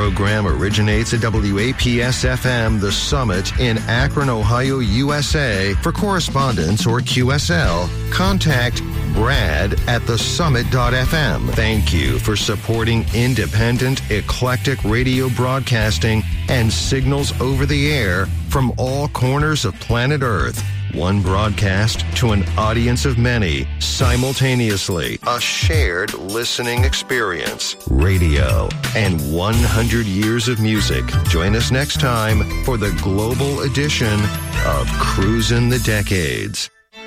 program originates at WAPS-FM The Summit in Akron, Ohio, USA. For correspondence or QSL, contact Brad at thesummit.fm. Thank you for supporting independent, eclectic radio broadcasting and signals over the air from all corners of planet Earth. One broadcast to an audience of many, simultaneously. A shared listening experience. Radio and 100 years of music. Join us next time for the global edition of Cruisin' the Decades.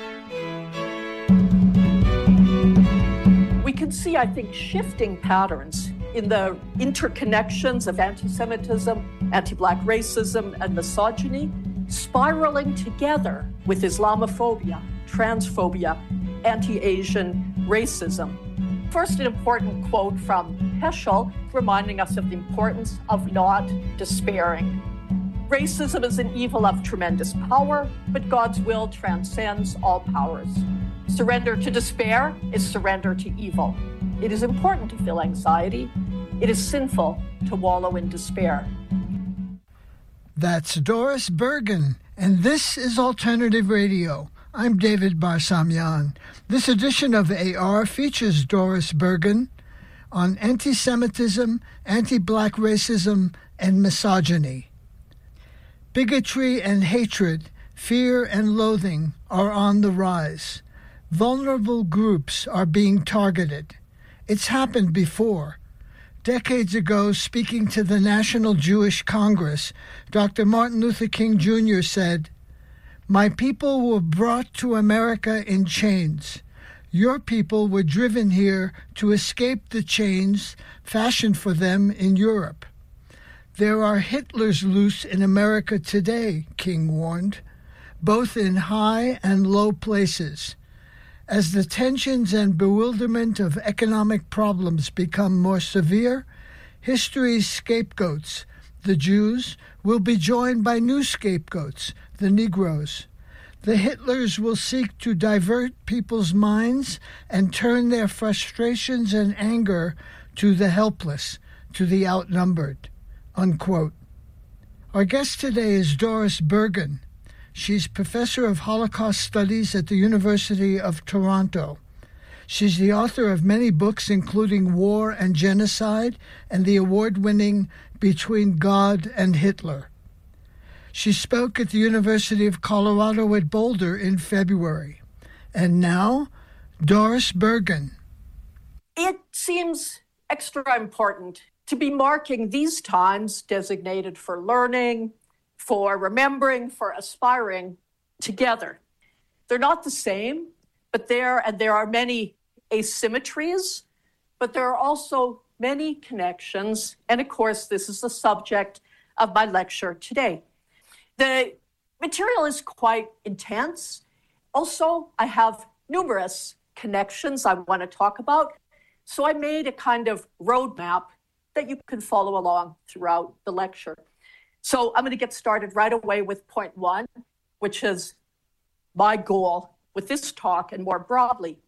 We can see, I think, shifting patterns in the interconnections of anti-Semitism, anti-Black racism, and misogyny, spiraling together with Islamophobia, transphobia, anti-Asian racism. First, an important quote from Heschel, reminding us of the importance of not despairing. Racism is an evil of tremendous power, but God's will transcends all powers. Surrender to despair is surrender to evil. It is important to feel anxiety. It is sinful to wallow in despair. That's Doris Bergen, and this is Alternative Radio. I'm David Barsamian. This edition of AR features Doris Bergen on anti-Semitism, anti-Black racism, and misogyny. Bigotry and hatred, fear and loathing are on the rise. Vulnerable groups are being targeted. It's happened before. Decades ago, speaking to the National Jewish Congress, Dr. Martin Luther King Jr. said, "My people were brought to America in chains. Your people were driven here to escape the chains fashioned for them in Europe. There are Hitlers loose in America today," King warned, "both in high and low places. As the tensions and bewilderment of economic problems become more severe, history's scapegoats, the Jews, will be joined by new scapegoats, the Negroes. The Hitlers will seek to divert people's minds and turn their frustrations and anger to the helpless, to the outnumbered," unquote. Our guest today is Doris Bergen. She's professor of Holocaust Studies at the University of Toronto. She's the author of many books, including War and Genocide and the award-winning Between God and Hitler. She spoke at the University of Colorado at Boulder in February. And now, Doris Bergen. It seems extra important to be marking these times designated for learning, for remembering, for aspiring together. They're not the same, but there are many asymmetries, but there are also many connections. And of course, this is the subject of my lecture today. The material is quite intense. Also, I have numerous connections I want to talk about. So I made a kind of roadmap that you can follow along throughout the lecture. So I'm going to get started right away with point one, which is my goal with this talk and more broadly.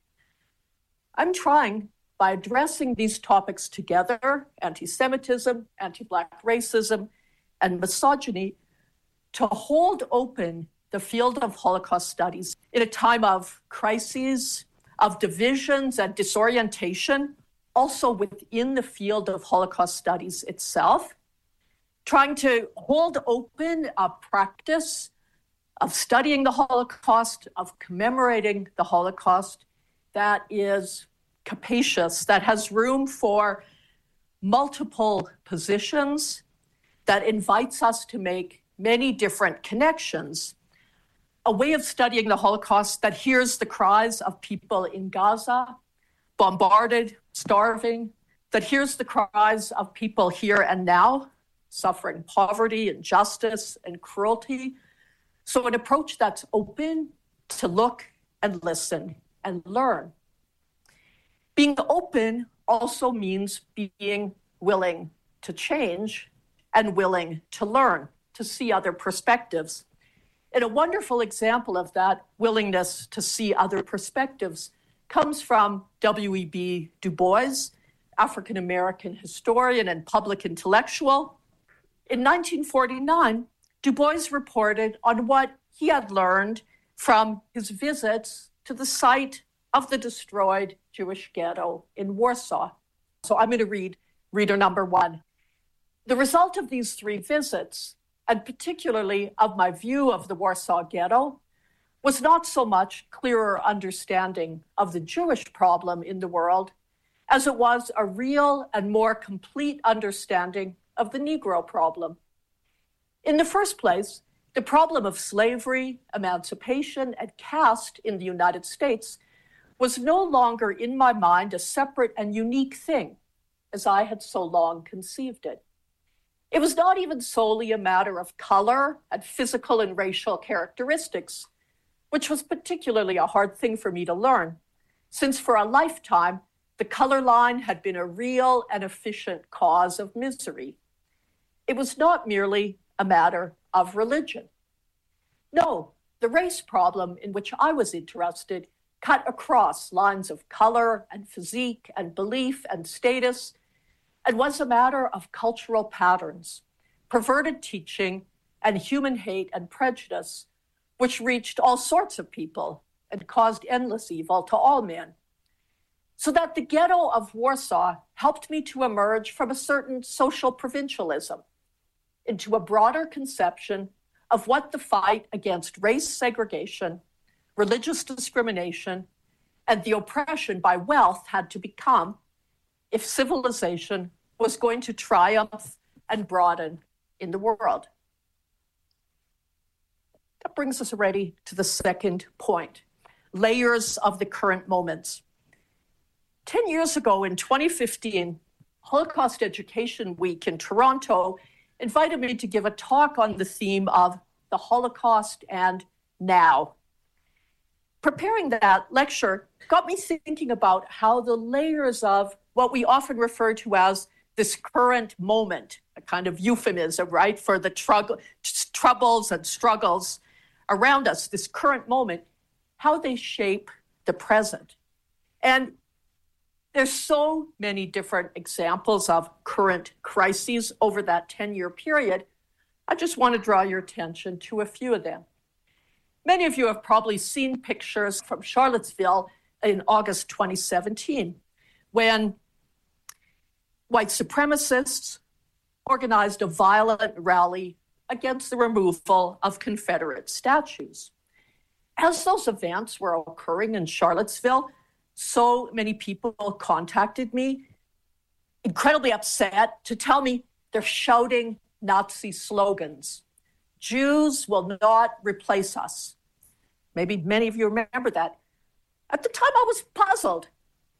I'm trying, by addressing these topics together, anti-Semitism, anti-Black racism, and misogyny, to hold open the field of Holocaust studies in a time of crises, of divisions and disorientation, also within the field of Holocaust studies itself, trying to hold open a practice of studying the Holocaust, of commemorating the Holocaust that is capacious, that has room for multiple positions, that invites us to make many different connections. A way of studying the Holocaust that hears the cries of people in Gaza, bombarded, starving, that hears the cries of people here and now, suffering poverty, injustice, and cruelty. So an approach that's open to look and listen and learn. Being open also means being willing to change and willing to learn, to see other perspectives. And a wonderful example of that willingness to see other perspectives comes from W.E.B. Du Bois, African-American historian and public intellectual. In 1949, Du Bois reported on what he had learned from his visits to the site of the destroyed Jewish ghetto in Warsaw. So I'm going to read reader number 1. The result of these 3 visits, and particularly of my view of the Warsaw Ghetto, was not so much clearer understanding of the Jewish problem in the world as it was a real and more complete understanding of the Negro problem. In the first place, the problem of slavery, emancipation, and caste in the United States was no longer in my mind a separate and unique thing, as I had so long conceived it. It was not even solely a matter of color and physical and racial characteristics, which was particularly a hard thing for me to learn, since for a lifetime, the color line had been a real and efficient cause of misery. It was not merely a matter of religion. No, the race problem in which I was interested cut across lines of color and physique and belief and status, and was a matter of cultural patterns, perverted teaching, and human hate and prejudice, which reached all sorts of people and caused endless evil to all men. So that the ghetto of Warsaw helped me to emerge from a certain social provincialism into a broader conception of what the fight against race segregation, religious discrimination, and the oppression by wealth had to become if civilization was going to triumph and broaden in the world. That brings us already to the second point, layers of the current moments. 10 years ago in 2015, Holocaust Education Week in Toronto invited me to give a talk on the theme of the Holocaust and now. Preparing that lecture got me thinking about how the layers of what we often refer to as this current moment, a kind of euphemism, right, for the troubles and struggles around us, this current moment, how they shape the present. And there's so many different examples of current crises over that 10-year period. I just want to draw your attention to a few of them. Many of you have probably seen pictures from Charlottesville in August 2017, when white supremacists organized a violent rally against the removal of Confederate statues. As those events were occurring in Charlottesville, so many people contacted me, incredibly upset, to tell me they're shouting Nazi slogans. Jews will not replace us. Maybe many of you remember that. At the time, I was puzzled.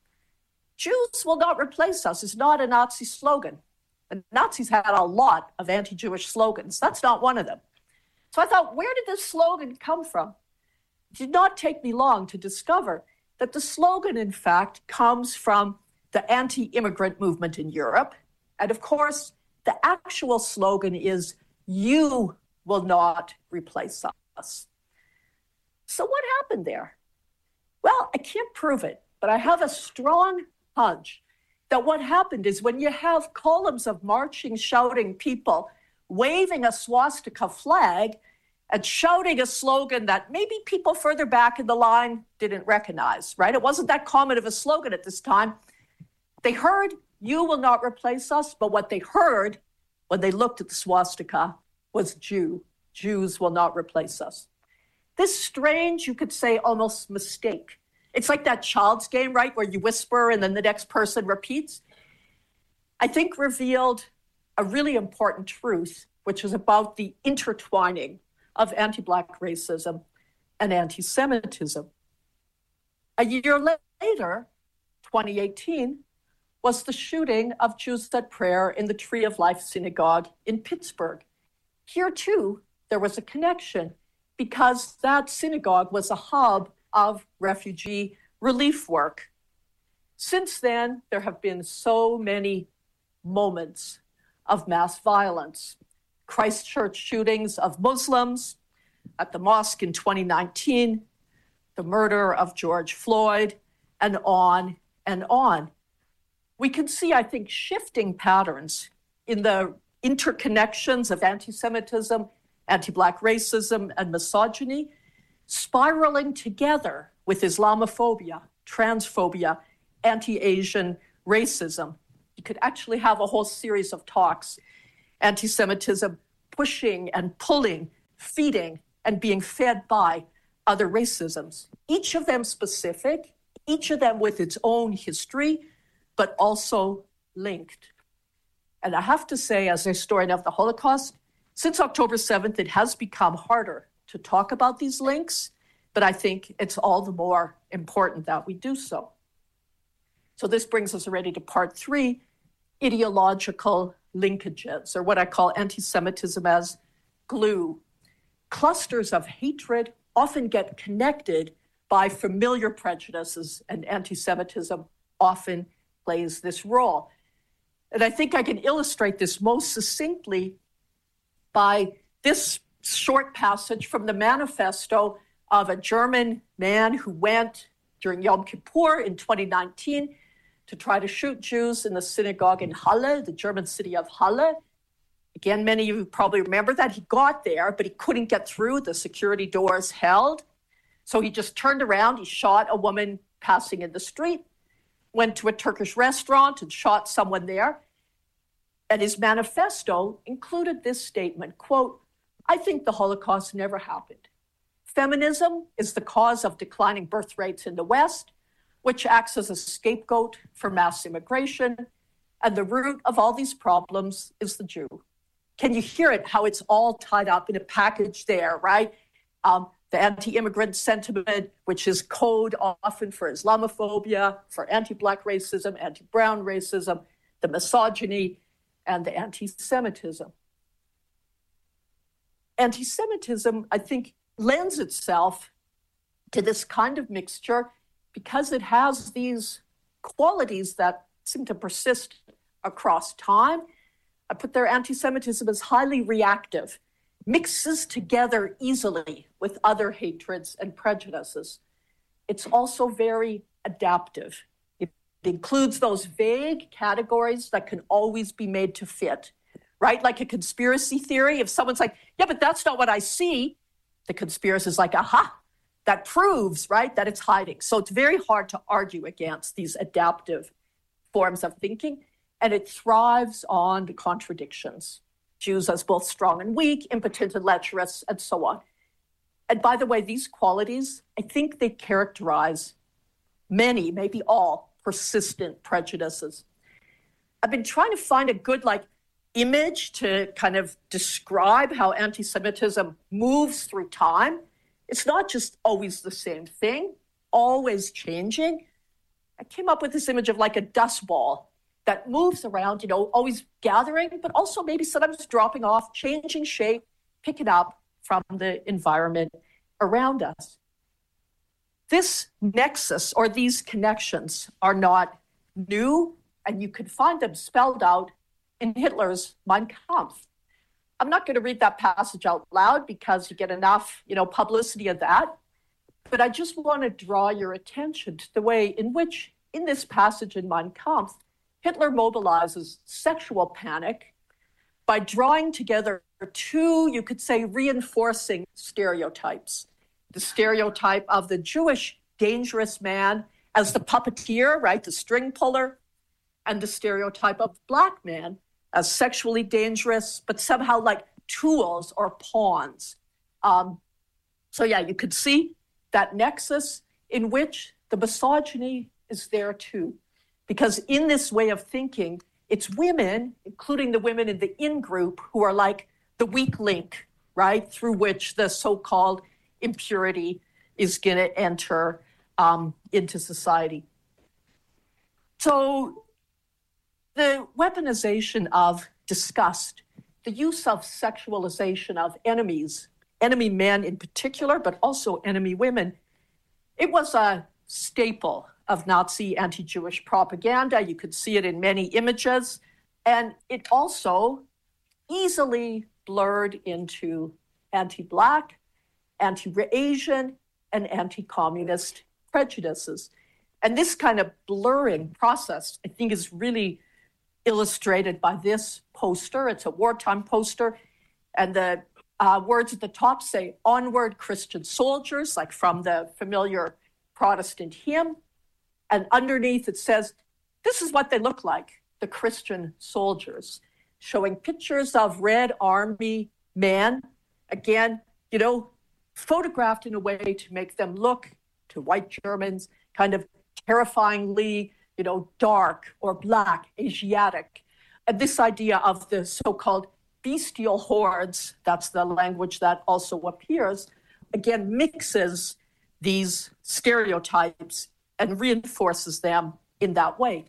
Jews will not replace us is not a Nazi slogan. The Nazis had a lot of anti-Jewish slogans. That's not one of them. So I thought, where did this slogan come from? It did not take me long to discover that the slogan, in fact, comes from the anti-immigrant movement in Europe. And of course, the actual slogan is, "You will not replace us." So what happened there? Well, I can't prove it, but I have a strong hunch that what happened is when you have columns of marching, shouting people waving a swastika flag and shouting a slogan that maybe people further back in the line didn't recognize, right? It wasn't that common of a slogan at this time. They heard, "You will not replace us," but what they heard when they looked at the swastika was Jews will not replace us. This strange, you could say, almost mistake. It's like that child's game, right, where you whisper and then the next person repeats. I think revealed a really important truth, which is about the intertwining of anti-Black racism and anti-Semitism. A year later, 2018, was the shooting of Jews at Prayer in the Tree of Life Synagogue in Pittsburgh. Here, too, there was a connection because that synagogue was a hub of refugee relief work. Since then, there have been so many moments of mass violence. Christchurch shootings of Muslims at the mosque in 2019, the murder of George Floyd, and on and on. we can see, I think, shifting patterns in the interconnections of anti-Semitism, anti-Black racism, and misogyny, spiraling together with Islamophobia, transphobia, anti-Asian racism. You could actually have a whole series of talks, anti-Semitism pushing and pulling, feeding, and being fed by other racisms, each of them specific, each of them with its own history, but also linked. And I have to say, as a historian of the Holocaust, since October 7th, it has become harder to talk about these links, but I think it's all the more important that we do so. So this brings us already to part 3, ideological linkages, or what I call anti-Semitism as glue. Clusters of hatred often get connected by familiar prejudices, and anti-Semitism often plays this role. And I think I can illustrate this most succinctly by this short passage from the manifesto of a German man who went during Yom Kippur in 2019 to try to shoot Jews in the synagogue in Halle, the German city of Halle. Again, many of you probably remember that. He got there, but he couldn't get through. The security doors held. So he just turned around. He shot a woman passing in the street, went to a Turkish restaurant and shot someone there. And his manifesto included this statement, quote, "I think the Holocaust never happened. Feminism is the cause of declining birth rates in the West, which acts as a scapegoat for mass immigration, and the root of all these problems is the Jew." Can you hear it, how it's all tied up in a package there, right? The anti-immigrant sentiment, which is code often for Islamophobia, for anti-Black racism, anti-brown racism, the misogyny, and the anti-Semitism. Anti-Semitism, I think, lends itself to this kind of mixture because it has these qualities that seem to persist across time. I put there anti-Semitism as highly reactive, mixes together easily with other hatreds and prejudices. It's also very adaptive. It includes those vague categories that can always be made to fit, right? Like a conspiracy theory. If someone's like, yeah, but that's not what I see, the conspiracist is like, aha, that proves, right, that it's hiding. So it's very hard to argue against these adaptive forms of thinking, and it thrives on the contradictions. Jews as both strong and weak, impotent and lecherous, and so on. And by the way, these qualities, I think they characterize many, maybe all, persistent prejudices. I've been trying to find a good image to kind of describe how anti-Semitism moves through time. It's not just always the same thing, always changing. I came up with this image of like a dust ball that moves around, always gathering, but also maybe sometimes dropping off, changing shape, picking up from the environment around us. This nexus or these connections are not new, and you can find them spelled out in Hitler's Mein Kampf. I'm not going to read that passage out loud because you get enough, publicity of that. But I just want to draw your attention to the way in which, in this passage in Mein Kampf, Hitler mobilizes sexual panic by drawing together two, you could say, reinforcing stereotypes. The stereotype of the Jewish dangerous man as the puppeteer, right, the string puller, and the stereotype of Black man as sexually dangerous, but somehow like tools or pawns. So you could see that nexus in which the misogyny is there too. Because in this way of thinking, it's women, including the women in the in-group, who are like the weak link, right, through which the so-called impurity is going to enter into society. So the weaponization of disgust, the use of sexualization of enemies, enemy men in particular, but also enemy women, it was a staple of Nazi anti-Jewish propaganda. You could see it in many images, and it also easily blurred into anti-Black, anti-Asian, and anti-communist prejudices. And this kind of blurring process, I think, is really illustrated by this poster. It's a wartime poster. And the words at the top say, "Onward, Christian soldiers," like from the familiar Protestant hymn. And underneath it says, this is what they look like, the Christian soldiers, showing pictures of Red Army men, again, photographed in a way to make them look to white Germans kind of terrifyingly, dark or black, Asiatic. And this idea of the so-called bestial hordes, that's the language that also appears, again, mixes these stereotypes and reinforces them in that way.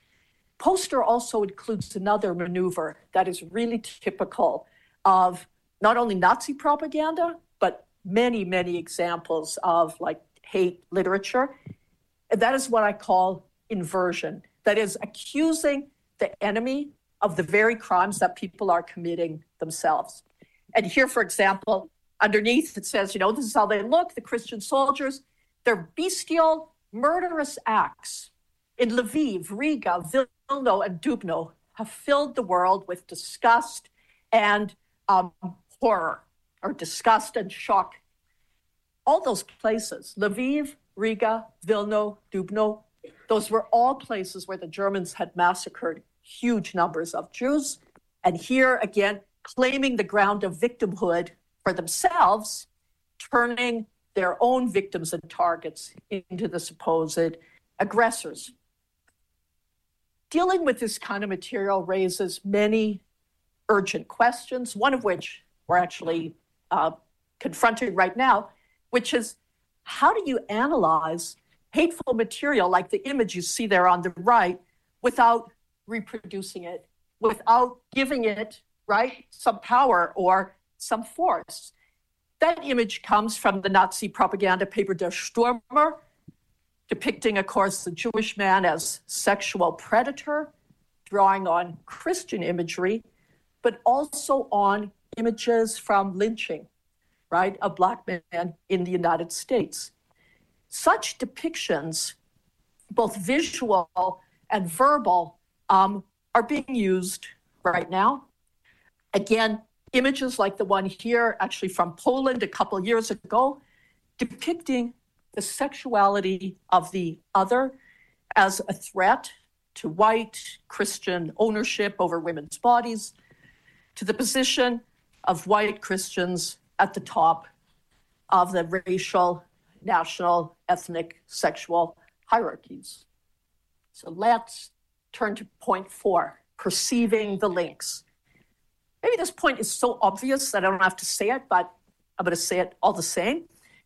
Poster also includes another maneuver that is really typical of not only Nazi propaganda, but many, many examples of hate literature. And that is what I call inversion. That is accusing the enemy of the very crimes that people are committing themselves. And here, for example, underneath it says, this is how they look, the Christian soldiers. Their bestial, murderous acts in Lviv, Riga, Vilno, and Dubno have filled the world with disgust and horror, or disgust and shock. All those places, Lviv, Riga, Vilno, Dubno, those were all places where the Germans had massacred huge numbers of Jews. And here, again, claiming the ground of victimhood for themselves, turning their own victims and targets into the supposed aggressors. Dealing with this kind of material raises many urgent questions, one of which we're actually confronting right now, which is, how do you analyze hateful material like the image you see there on the right without reproducing it, without giving it, some power or some force? That image comes from the Nazi propaganda paper Der Stürmer, depicting, of course, the Jewish man as sexual predator, drawing on Christian imagery, but also on images from lynching, of Black men in the United States. Such depictions, both visual and verbal, are being used right now. Again, images like the one here, actually from Poland a couple years ago, depicting the sexuality of the other as a threat to white Christian ownership over women's bodies, to the position of white Christians at the top of the racial, national, ethnic, sexual hierarchies. So let's turn to point 4, perceiving the links. Maybe this point is so obvious that I don't have to say it, but I'm going to say it all the same.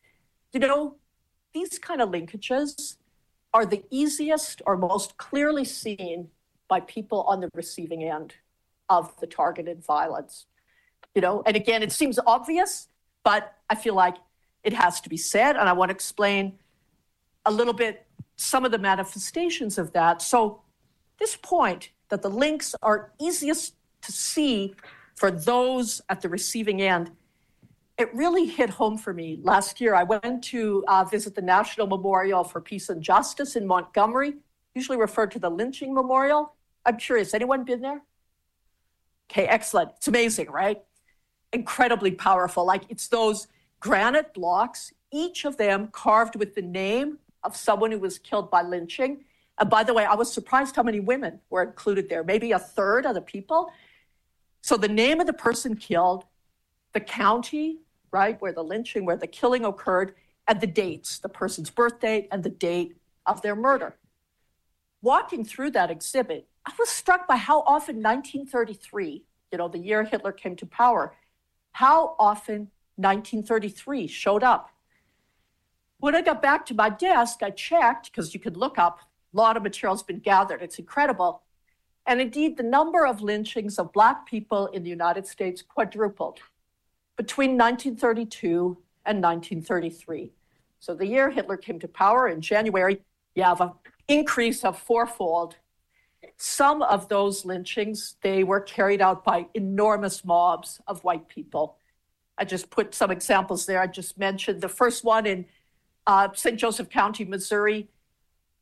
These kind of linkages are the easiest or most clearly seen by people on the receiving end of the targeted violence. And again, it seems obvious, but I feel like it has to be said, and I want to explain a little bit some of the manifestations of that. So this point that the links are easiest to see for those at the receiving end, it really hit home for me. Last year, I went to visit the National Memorial for Peace and Justice in Montgomery, usually referred to the lynching memorial. I'm curious, anyone been there? Okay, excellent. It's amazing, right? Incredibly powerful. It's those granite blocks, each of them carved with the name of someone who was killed by lynching. And by the way, I was surprised how many women were included there, maybe a third of the people. So the name of the person killed, the county, where the killing occurred, and the dates, the person's birth date and the date of their murder. Walking through that exhibit, I was struck by how often 1933, the year Hitler came to power, how often 1933 showed up. When I got back to my desk, I checked, because you could look up, a lot of material's been gathered, it's incredible. And indeed, the number of lynchings of Black people in the United States quadrupled between 1932 and 1933. So the year Hitler came to power in January, you have an increase of fourfold. Some of those lynchings, they were carried out by enormous mobs of white people. I just put some examples there. I just mentioned the first one in St. Joseph County, Missouri.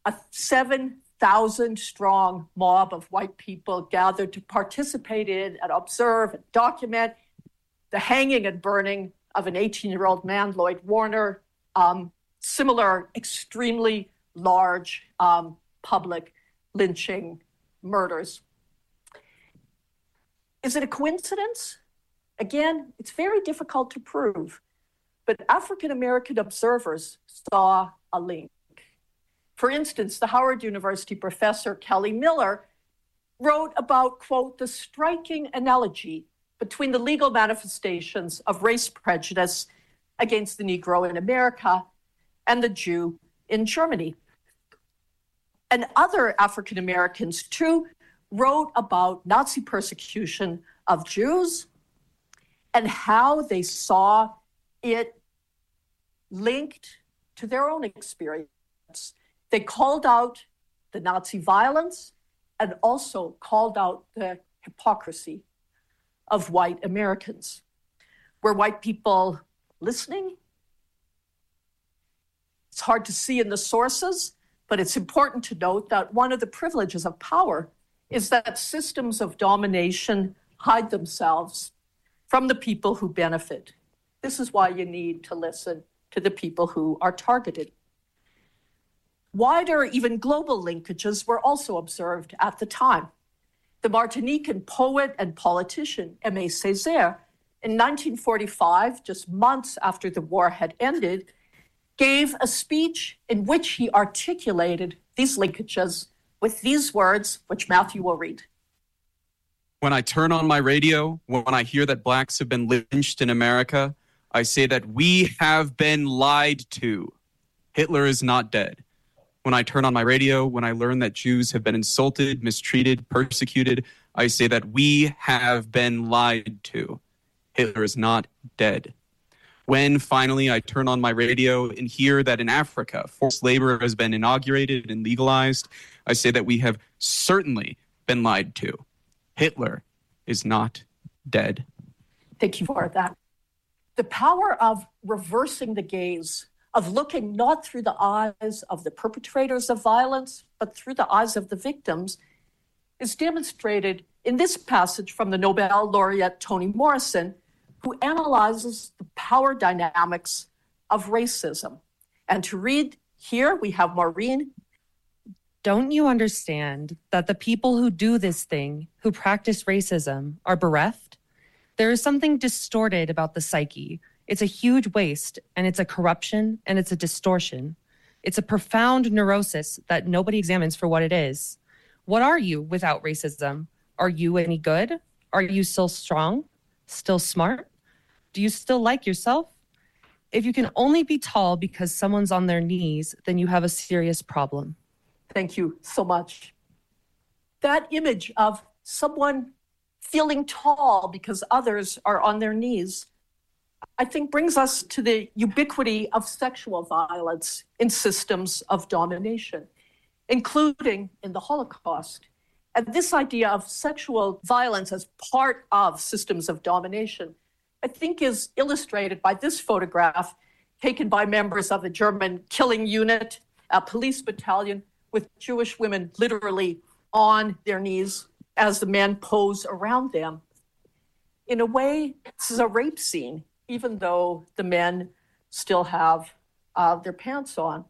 a 7,000 strong mob of white people gathered to participate in and observe and document the hanging and burning of an 18-year-old man, Lloyd Warner, similar extremely large public lynching murders. Is it a coincidence? Again, it's very difficult to prove, but African-American observers saw a link. For instance, the Howard University professor Kelly Miller wrote about, quote, the striking analogy between the legal manifestations of race prejudice against the Negro in America and the Jew in Germany. And other African Americans, too, wrote about Nazi persecution of Jews and how they saw it linked to their own experience. They called out the Nazi violence and also called out the hypocrisy of white Americans. Were white people listening? It's hard to see in the sources, but it's important to note that one of the privileges of power is that systems of domination hide themselves from the people who benefit. This is why you need to listen to the people who are targeted. Wider, even global linkages were also observed at the time. The Martinican poet and politician Aimé Césaire, in 1945, just months after the war had ended, gave a speech in which he articulated these linkages with these words, which Matthew will read. When I turn on my radio, when I hear that blacks have been lynched in America, I say that we have been lied to. Hitler is not dead. When I turn on my radio, when I learn that Jews have been insulted, mistreated, persecuted, I say that we have been lied to. Hitler is not dead. When finally I turn on my radio and hear that in Africa, forced labor has been inaugurated and legalized, I say that we have certainly been lied to. Hitler is not dead. Thank you for that. The power of reversing the gaze, of looking not through the eyes of the perpetrators of violence, but through the eyes of the victims, is demonstrated in this passage from the Nobel laureate Toni Morrison, who analyzes the power dynamics of racism. And to read here, we have Maureen. Don't you understand that the people who do this thing, who practice racism, are bereft? There is something distorted about the psyche. It's a huge waste, and it's a corruption, and it's a distortion. It's a profound neurosis that nobody examines for what it is. What are you without racism? Are you any good? Are you still strong? Still smart? Do you still like yourself? If you can only be tall because someone's on their knees, then you have a serious problem. Thank you so much. That image of someone feeling tall because others are on their knees, I think brings us to the ubiquity of sexual violence in systems of domination, including in the Holocaust. And this idea of sexual violence as part of systems of domination, I think, is illustrated by this photograph taken by members of the German killing unit, a police battalion, with Jewish women literally on their knees as the men pose around them. In a way, this is a rape scene, even though the men still have their pants on.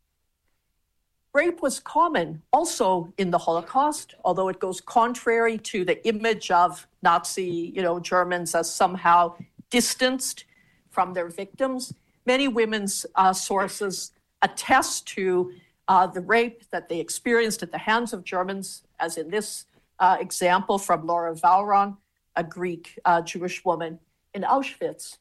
Rape was common also in the Holocaust, although it goes contrary to the image of Nazi, Germans as somehow distanced from their victims. Many women's sources attest to the rape that they experienced at the hands of Germans, as in this example from Laura Vauron, a Greek Jewish woman in Auschwitz.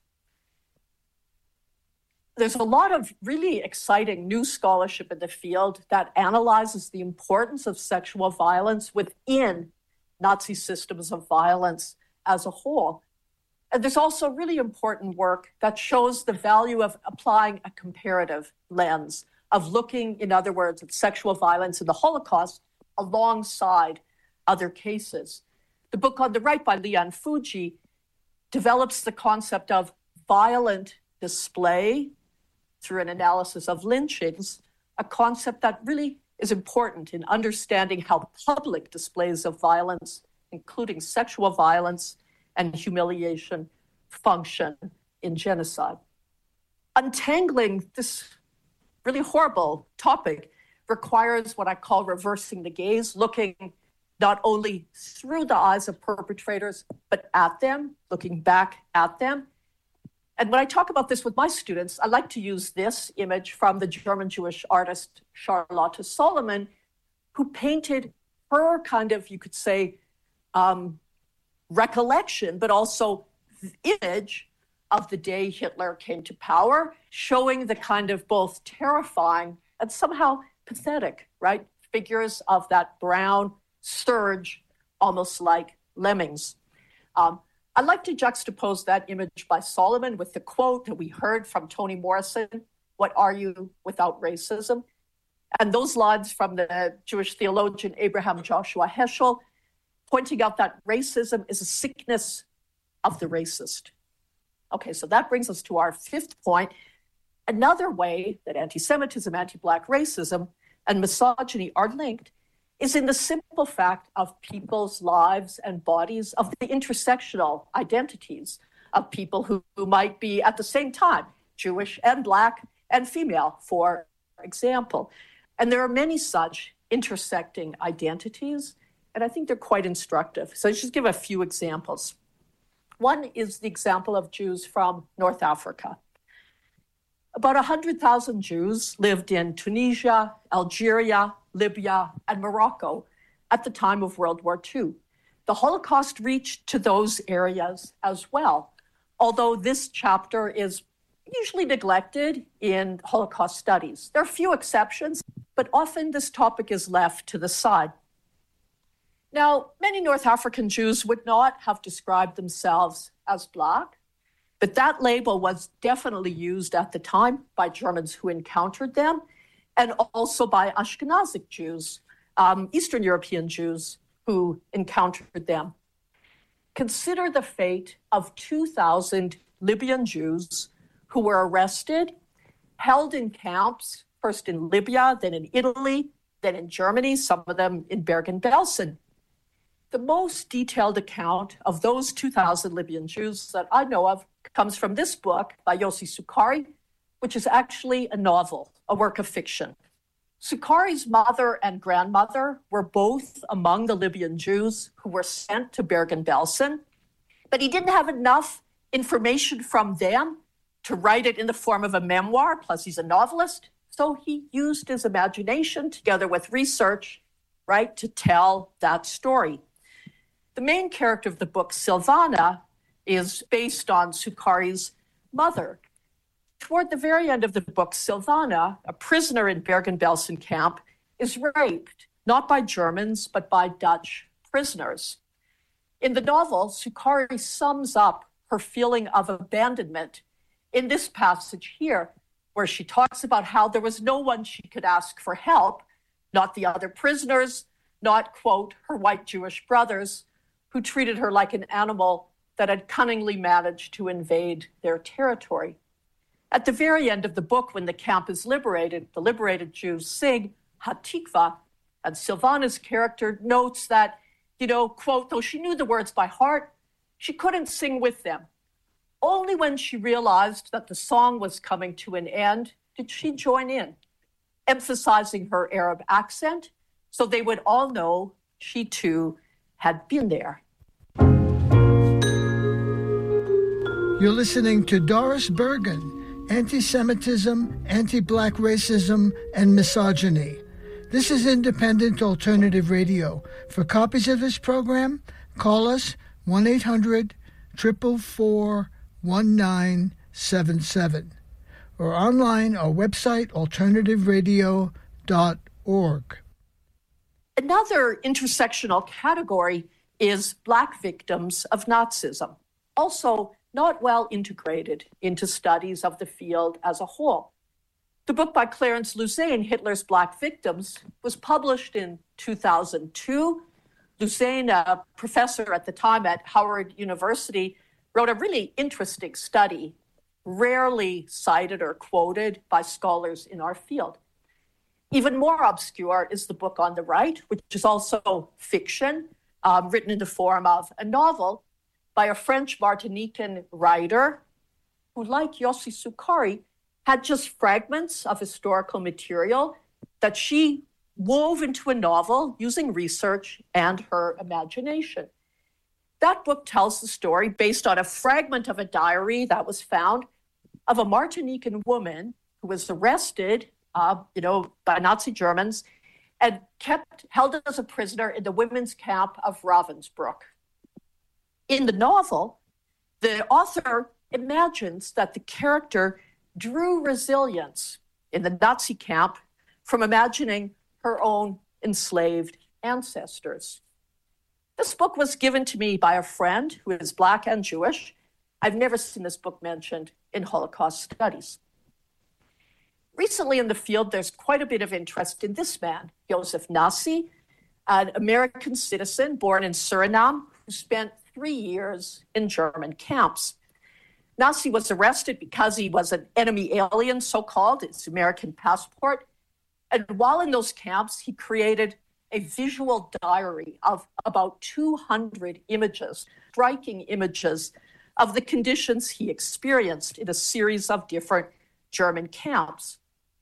There's a lot of really exciting new scholarship in the field that analyzes the importance of sexual violence within Nazi systems of violence as a whole. And there's also really important work that shows the value of applying a comparative lens, of looking, in other words, at sexual violence in the Holocaust alongside other cases. The book on the right by Lian Fuji develops the concept of violent display through an analysis of lynchings, a concept that really is important in understanding how public displays of violence, including sexual violence and humiliation, function in genocide. Untangling this really horrible topic requires what I call reversing the gaze, looking not only through the eyes of perpetrators, but at them, looking back at them. And when I talk about this with my students, I like to use this image from the German Jewish artist Charlotte Solomon, who painted her kind of, you could say, recollection, but also image of the day Hitler came to power, showing the kind of both terrifying and somehow pathetic, right, figures of that brown surge, almost like lemmings. I'd like to juxtapose that image by Solomon with the quote that we heard from Toni Morrison, "What are you without racism?" And those lines from the Jewish theologian Abraham Joshua Heschel, pointing out that racism is a sickness of the racist. Okay, so that brings us to our fifth point. Another way that anti-Semitism, anti-Black racism, and misogyny are linked is in the simple fact of people's lives and bodies, of the intersectional identities of people who might be at the same time Jewish and Black and female, for example. And there are many such intersecting identities, and I think they're quite instructive. So let's just give a few examples. One is the example of Jews from North Africa. About 100,000 Jews lived in Tunisia, Algeria, Libya, and Morocco at the time of World War II. The Holocaust reached to those areas as well, although this chapter is usually neglected in Holocaust studies. There are few exceptions, but often this topic is left to the side. Now, many North African Jews would not have described themselves as Black, but that label was definitely used at the time by Germans who encountered them, and also by Ashkenazic Jews, Eastern European Jews who encountered them. Consider the fate of 2,000 Libyan Jews who were arrested, held in camps, first in Libya, then in Italy, then in Germany, some of them in Bergen-Belsen. The most detailed account of those 2,000 Libyan Jews that I know of comes from this book by Yossi Sukari, which is actually a novel, a work of fiction. Sukari's mother and grandmother were both among the Libyan Jews who were sent to Bergen-Belsen, but he didn't have enough information from them to write it in the form of a memoir, plus he's a novelist, so he used his imagination together with research, right, to tell that story. The main character of the book, Silvana, is based on Sukari's mother. Toward the very end of the book, Silvana, a prisoner in Bergen-Belsen camp, is raped, not by Germans, but by Dutch prisoners. In the novel, Sukari sums up her feeling of abandonment in this passage here, where she talks about how there was no one she could ask for help, not the other prisoners, not, quote, her white Jewish brothers, who treated her like an animal that had cunningly managed to invade their territory. At the very end of the book, when the camp is liberated, the liberated Jews sing Hatikva, and Silvana's character notes that, quote, though she knew the words by heart, she couldn't sing with them. Only when she realized that the song was coming to an end did she join in, emphasizing her Arab accent so they would all know she too had been there. You're listening to Doris Bergen, Anti-Semitism, Anti-Black Racism, and Misogyny. This is Independent Alternative Radio. For copies of this program, call us 1-800-444-1977 or online our website, alternativeradio.org. Another intersectional category is Black victims of Nazism, also not well integrated into studies of the field as a whole. The book by Clarence Luzain, Hitler's Black Victims, was published in 2002. Luzain, a professor at the time at Howard University, wrote a really interesting study, rarely cited or quoted by scholars in our field. Even more obscure is the book on the right, which is also fiction, written in the form of a novel by a French Martinican writer who, like Yossi Sukari, had just fragments of historical material that she wove into a novel using research and her imagination. That book tells the story based on a fragment of a diary that was found of a Martinican woman who was arrested, by Nazi Germans and held as a prisoner in the women's camp of Ravensbrück. In the novel, the author imagines that the character drew resilience in the Nazi camp from imagining her own enslaved ancestors. This book was given to me by a friend who is Black and Jewish. I've never seen this book mentioned in Holocaust studies. Recently in the field, there's quite a bit of interest in this man, Joseph Nassi, an American citizen born in Suriname who spent 3 years in German camps. Nassi was arrested because he was an enemy alien, so-called, his American passport. And while in those camps, he created a visual diary of about 200 images, striking images of the conditions he experienced in a series of different German camps.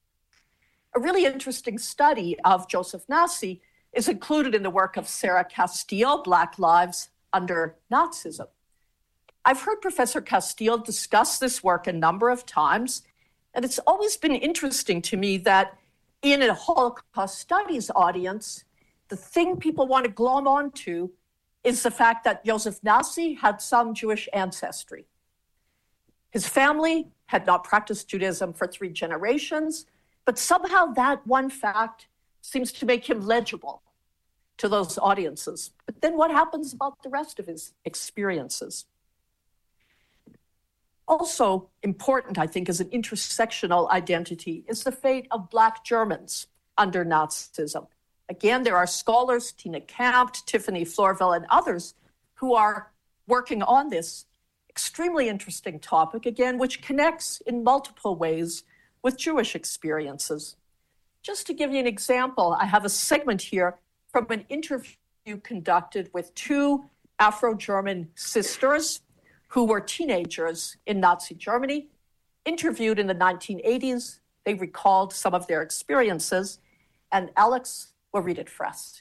A really interesting study of Joseph Nassi is included in the work of Sarah Castile, Black Lives Under Nazism. I've heard Professor Castile discuss this work a number of times, and it's always been interesting to me that in a Holocaust studies audience, the thing people want to glom onto is the fact that Joseph Nassi had some Jewish ancestry. His family had not practiced Judaism for 3 generations, but somehow that one fact seems to make him legible to those audiences. But then what happens about the rest of his experiences? Also important, I think, as an intersectional identity is the fate of Black Germans under Nazism. Again, there are scholars, Tina Kampt, Tiffany Florville, and others who are working on this extremely interesting topic, again, which connects in multiple ways with Jewish experiences. Just to give you an example, I have a segment here from an interview conducted with 2 Afro-German sisters who were teenagers in Nazi Germany. Interviewed in the 1980s, they recalled some of their experiences, and Alex will read it for us.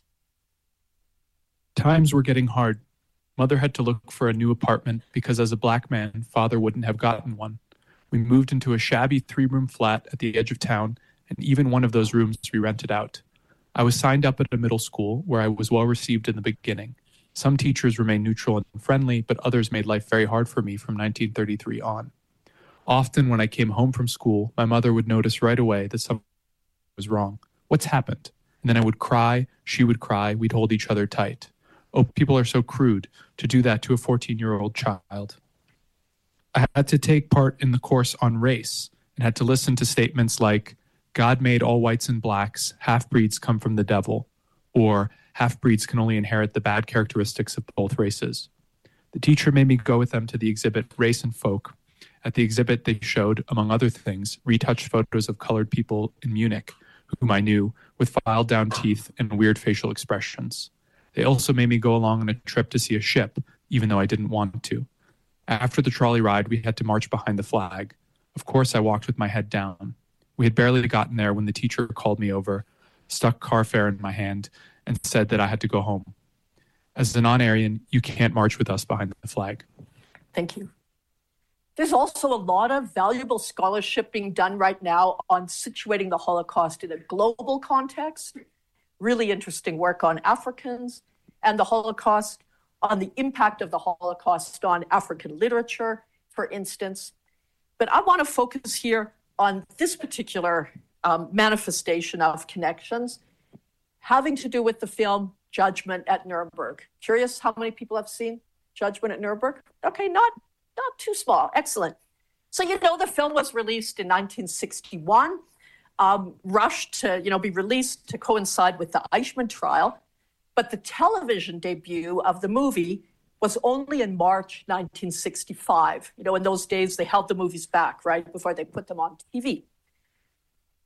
Times were getting hard. Mother had to look for a new apartment because as a Black man, father wouldn't have gotten one. We moved into a shabby 3-room flat at the edge of town, and even one of those rooms we rented out. I was signed up at a middle school where I was well received in the beginning. Some teachers remained neutral and friendly, but others made life very hard for me from 1933 on. Often when I came home from school, my mother would notice right away that something was wrong. What's happened? And then I would cry, she would cry, we'd hold each other tight. Oh, people are so crude to do that to a 14-year-old child. I had to take part in the course on race and had to listen to statements like, God made all whites and blacks, half-breeds come from the devil, or half-breeds can only inherit the bad characteristics of both races. The teacher made me go with them to the exhibit Race and Folk. At the exhibit, they showed, among other things, retouched photos of colored people in Munich, whom I knew, with filed-down teeth and weird facial expressions. They also made me go along on a trip to see a ship, even though I didn't want to. After the trolley ride, we had to march behind the flag. Of course, I walked with my head down. We had barely gotten there when the teacher called me over, stuck car fare in my hand, and said that I had to go home. As a non-Aryan, you can't march with us behind the flag. Thank you. There's also a lot of valuable scholarship being done right now on situating the Holocaust in a global context. Really interesting work on Africans and the Holocaust, on the impact of the Holocaust on African literature, for instance. But I want to focus here on this particular manifestation of connections having to do with the film Judgment at Nuremberg. Curious how many people have seen Judgment at Nuremberg? Okay, not too small. Excellent. So, the film was released in 1961, rushed to, be released to coincide with the Eichmann trial. But the television debut of the movie was only in March 1965. In those days, they held the movies back, right, before they put them on TV.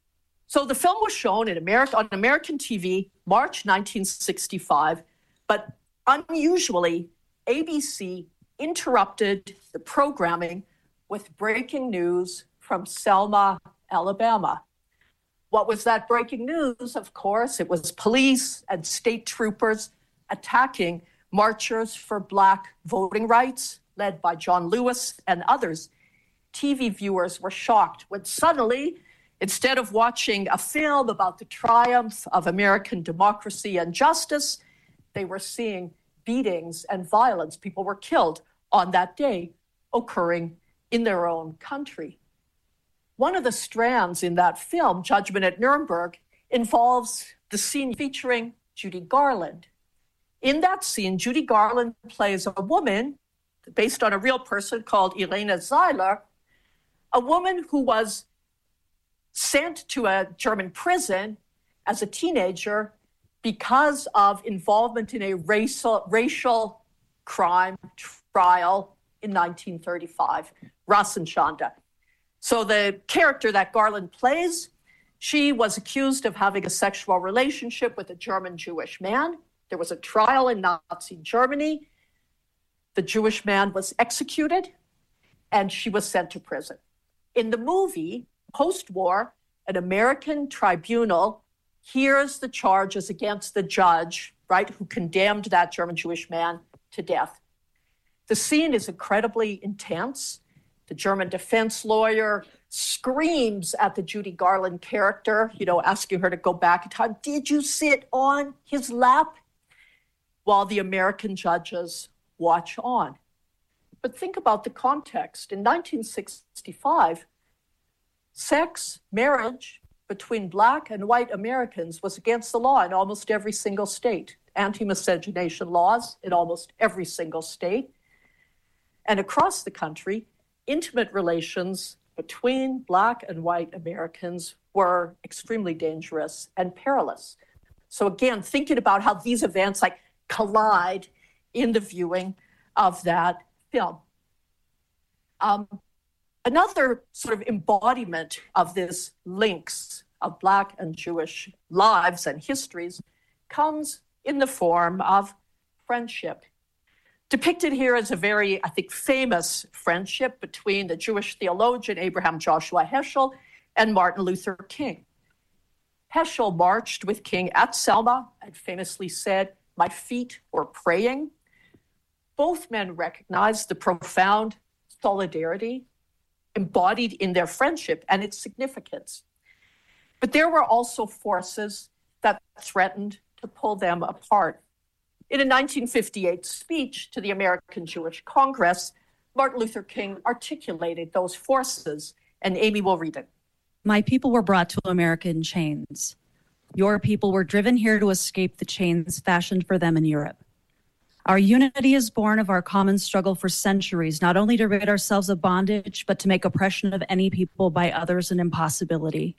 So the film was shown in America on American TV, March 1965, but unusually, ABC interrupted the programming with breaking news from Selma, Alabama. What was that breaking news? Of course, it was police and state troopers attacking marchers for Black voting rights, led by John Lewis and others. TV viewers were shocked when suddenly, instead of watching a film about the triumph of American democracy and justice, they were seeing beatings and violence. People were killed on that day, occurring in their own country. One of the strands in that film, Judgment at Nuremberg, involves the scene featuring Judy Garland. In that scene, Judy Garland plays a woman based on a real person called Elena Zeiler, a woman who was sent to a German prison as a teenager because of involvement in a racial crime trial in 1935, Rassenschande. So the character that Garland plays, she was accused of having a sexual relationship with a German Jewish man. There was a trial in Nazi Germany. The Jewish man was executed, and she was sent to prison. In the movie, post-war, an American tribunal hears the charges against the judge, right, who condemned that German Jewish man to death. The scene is incredibly intense. The German defense lawyer screams at the Judy Garland character, asking her to go back in time. Did you sit on his lap? While the American judges watch on. But think about the context. In 1965, sex, marriage between Black and white Americans was against the law in almost every single state. Anti-miscegenation laws in almost every single state. And across the country, intimate relations between Black and white Americans were extremely dangerous and perilous. So again, thinking about how these events collide in the viewing of that film. Another sort of embodiment of this links of Black and Jewish lives and histories comes in the form of friendship. Depicted here is a very, famous friendship between the Jewish theologian Abraham Joshua Heschel and Martin Luther King. Heschel marched with King at Selma and famously said, "My feet were praying." Both men recognized the profound solidarity embodied in their friendship and its significance. But there were also forces that threatened to pull them apart. In a 1958 speech to the American Jewish Congress, Martin Luther King articulated those forces, and Amy will read it. "My people were brought to America in chains. Your people were driven here to escape the chains fashioned for them in Europe. Our unity is born of our common struggle for centuries, not only to rid ourselves of bondage, but to make oppression of any people by others an impossibility.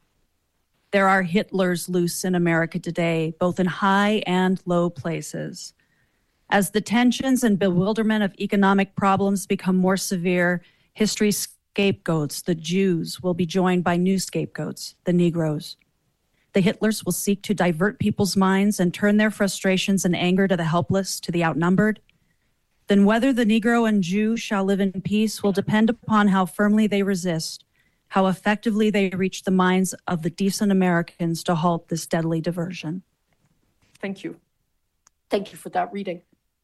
There are Hitlers loose in America today, both in high and low places. As the tensions and bewilderment of economic problems become more severe, history's scapegoats, the Jews, will be joined by new scapegoats, the Negroes. The Hitlers will seek to divert people's minds and turn their frustrations and anger to the helpless, to the outnumbered. Then whether the Negro and Jew shall live in peace will depend upon how firmly they resist, how effectively they reach the minds of the decent Americans to halt this deadly diversion." Thank you. Thank you for that reading.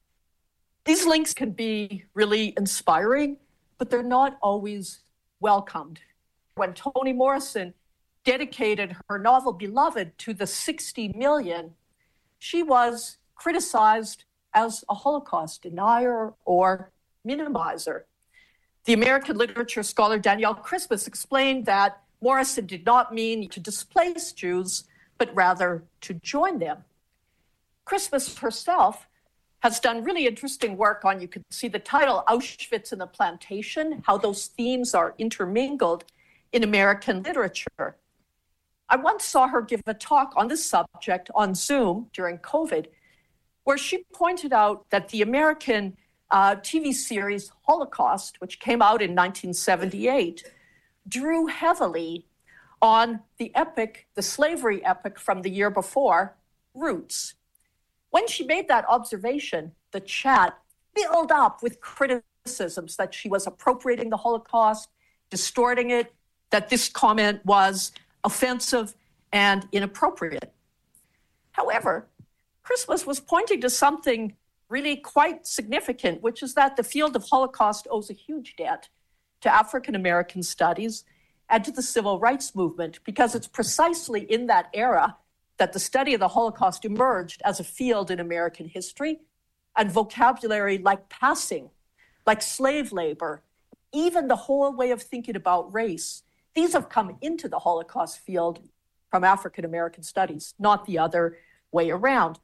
These links can be really inspiring, but they're not always welcomed. When Toni Morrison dedicated her novel Beloved to the 60 million, she was criticized as a Holocaust denier or minimizer. The American literature scholar Danielle Crispus explained that Morrison did not mean to displace Jews, but rather to join them. Crispus herself has done really interesting work on, you can see the title, Auschwitz and the Plantation, how those themes are intermingled in American literature. I once saw her give a talk on this subject on Zoom during COVID, where she pointed out that the American TV series Holocaust, which came out in 1978, drew heavily on the epic, the slavery epic from the year before, Roots. When she made that observation, the chat filled up with criticisms that she was appropriating the Holocaust, distorting it, that this comment was offensive and inappropriate. However, Christmas was pointing to something really quite significant, which is that the field of Holocaust owes a huge debt to African American studies and to the civil rights movement, because it's precisely in that era that the study of the Holocaust emerged as a field in American history, and vocabulary like passing, like slave labor, even the whole way of thinking about race, these have come into the Holocaust field from African American studies, not the other way around.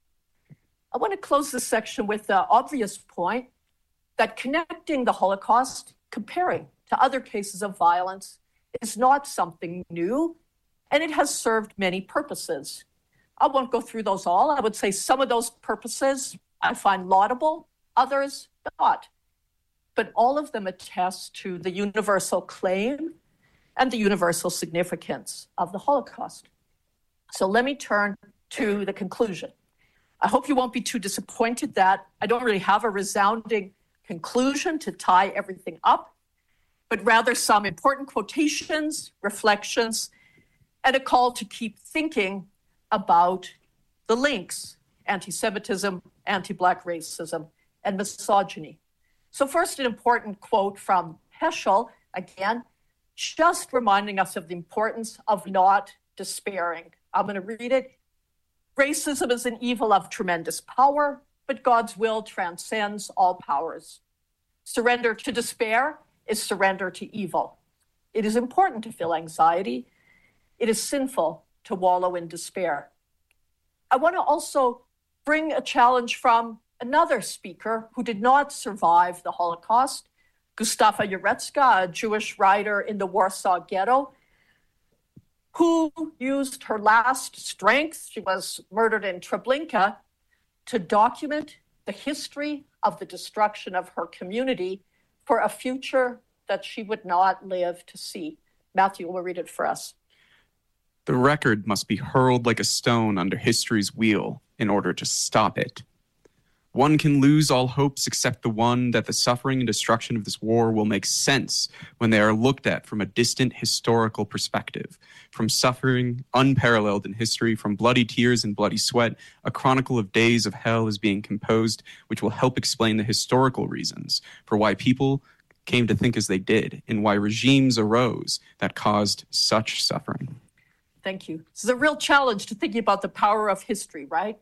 I want to close this section with the obvious point that connecting the Holocaust, comparing to other cases of violence, is not something new, and it has served many purposes. I won't go through those all. I would say some of those purposes I find laudable, others not. But all of them attest to the universal claim and the universal significance of the Holocaust. So let me turn to the conclusion. I hope you won't be too disappointed that I don't really have a resounding conclusion to tie everything up, but rather some important quotations, reflections, and a call to keep thinking about the links: anti-Semitism, anti-Black racism, and misogyny. So first, an important quote from Heschel, again, just reminding us of the importance of not despairing. I'm going to read it. Racism is an evil of tremendous power, but God's will transcends all powers. Surrender to despair is surrender to evil. It is important to feel anxiety. It is sinful to wallow in despair. I want to also bring a challenge from another speaker who did not survive the Holocaust, Gustafa Jarecka, a Jewish writer in the Warsaw Ghetto, who used her last strength, she was murdered in Treblinka, to document the history of the destruction of her community for a future that she would not live to see. Matthew will read it for us. The record must be hurled like a stone under history's wheel in order to stop it. One can lose all hopes except the one that the suffering and destruction of this war will make sense when they are looked at from a distant historical perspective. From suffering unparalleled in history, from bloody tears and bloody sweat, a chronicle of days of hell is being composed, which will help explain the historical reasons for why people came to think as they did and why regimes arose that caused such suffering. Thank you. This is a real challenge to thinking about the power of history, right?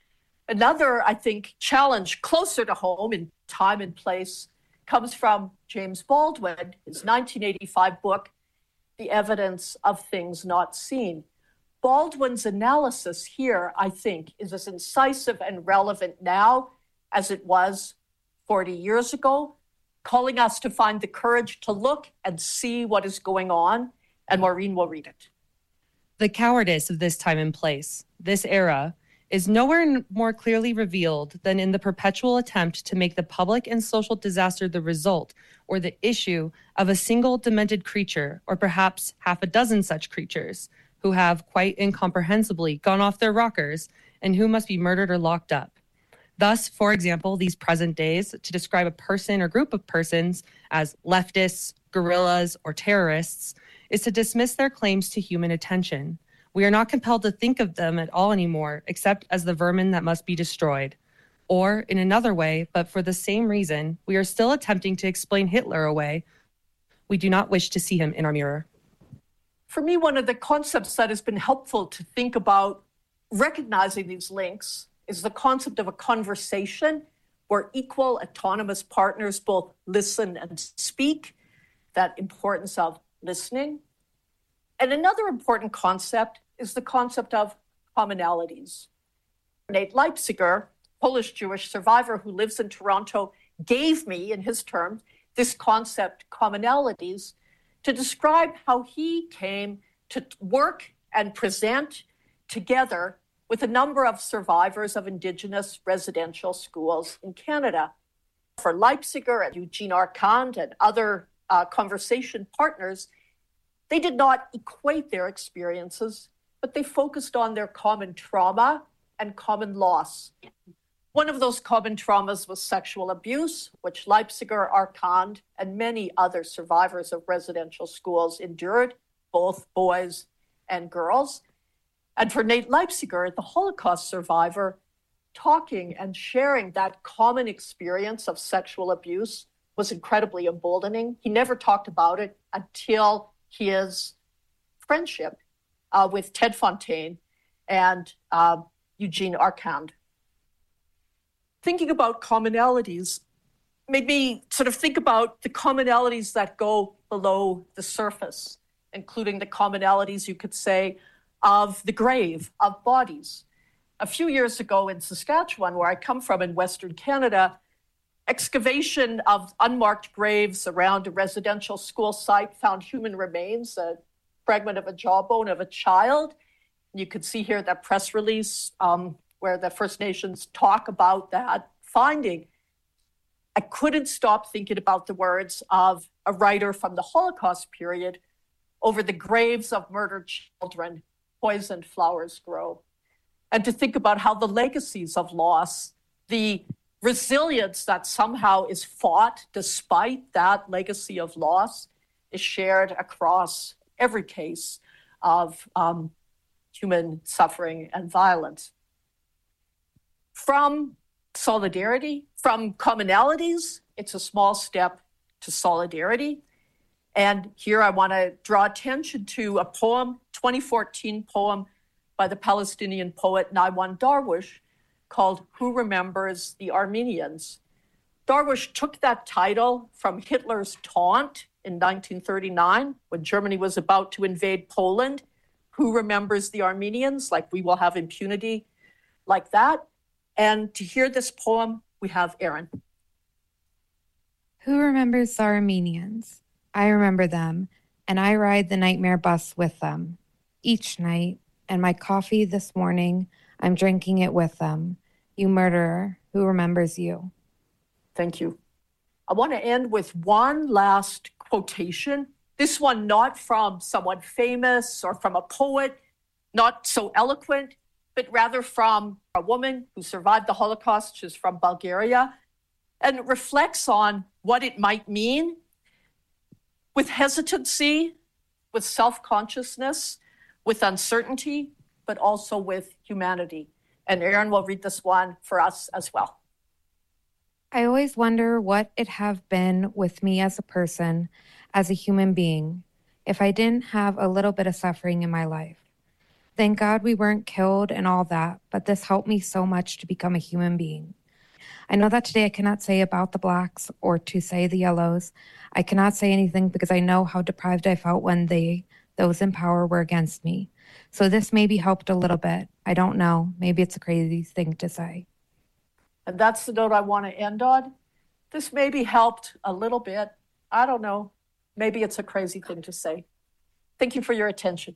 Another, I think, challenge closer to home in time and place comes from James Baldwin, his 1985 book, The Evidence of Things Not Seen. Baldwin's analysis here, I think, is as incisive and relevant now as it was 40 years ago, calling us to find the courage to look and see what is going on, and Maureen will read it. The cowardice of this time and place, this era, is nowhere more clearly revealed than in the perpetual attempt to make the public and social disaster the result or the issue of a single demented creature, or perhaps half a dozen such creatures, who have, quite incomprehensibly, gone off their rockers and who must be murdered or locked up. Thus, for example, these present days, to describe a person or group of persons as leftists, guerrillas, or terrorists, is to dismiss their claims to human attention. We are not compelled to think of them at all anymore, except as the vermin that must be destroyed. Or, in another way, but for the same reason, we are still attempting to explain Hitler away. We do not wish to see him in our mirror. For me, one of the concepts that has been helpful to think about recognizing these links is the concept of a conversation where equal autonomous partners both listen and speak, that importance of listening. And another important concept is the concept of commonalities. Nate Leipziger, Polish Jewish survivor who lives in Toronto, gave me, in his terms, this concept, commonalities, to describe how he came to work and present together with a number of survivors of Indigenous residential schools in Canada. For Leipziger and Eugene Arcand and other conversation partners, They did not equate their experiences, but they focused on their common trauma and common loss. One of those common traumas was sexual abuse, which Leipziger, Arcand, and many other survivors of residential schools endured, both boys and girls. And for Nate Leipziger, the Holocaust survivor, talking and sharing that common experience of sexual abuse was incredibly emboldening. He never talked about it until his friendship with Ted Fontaine and Eugene Arcand. Thinking about commonalities made me sort of think about the commonalities that go below the surface, including the commonalities, you could say, of the grave, of bodies. A few years ago in Saskatchewan, where I come from in Western Canada, excavation of unmarked graves around a residential school site found human remains, a fragment of a jawbone of a child. You could see here that press release where the First Nations talk about that finding. I couldn't stop thinking about the words of a writer from the Holocaust period: over the graves of murdered children, poisoned flowers grow. And to think about how the legacies of loss, the resilience that somehow is fought despite that legacy of loss, is shared across every case of human suffering and violence. From solidarity, from commonalities, it's a small step to solidarity. And here I want to draw attention to a poem, 2014 poem by the Palestinian poet Naiwan Darwish, called Who Remembers the Armenians? Darwish took that title from Hitler's taunt in 1939 when Germany was about to invade Poland. Who remembers the Armenians? Like, we will have impunity like that. And to hear this poem, we have Erin. Who remembers the Armenians? I remember them, and I ride the nightmare bus with them each night, and my coffee this morning, I'm drinking it with them. You murderer, who remembers you? Thank you. I want to end with one last quotation. This one not from someone famous or from a poet, not so eloquent, but rather from a woman who survived the Holocaust. She's from Bulgaria, and reflects on what it might mean with hesitancy, with self-consciousness, with uncertainty, but also with humanity. And Erin will read this one for us as well. I always wonder what it have been with me as a person, as a human being, if I didn't have a little bit of suffering in my life. Thank God we weren't killed and all that, but this helped me so much to become a human being. I know that today I cannot say about the Blacks or to say the Yellows. I cannot say anything because I know how deprived I felt when those in power were against me. So this maybe helped a little bit. I don't know. Maybe it's a crazy thing to say. And that's the note I want to end on. This maybe helped a little bit. I don't know. Maybe it's a crazy thing to say. Thank you for your attention.